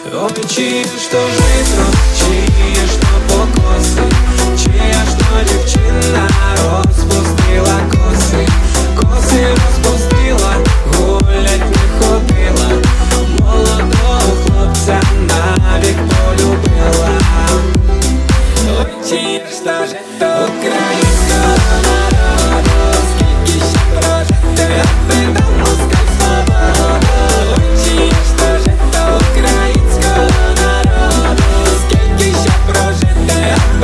Ой, чиє ж то жито, чиє ж то покоси, чия ж то дівчина розпустила коси, коси розпустила, гулять не ходила, молодого хлопця навік полюбила. Ой, чиє ж то жито,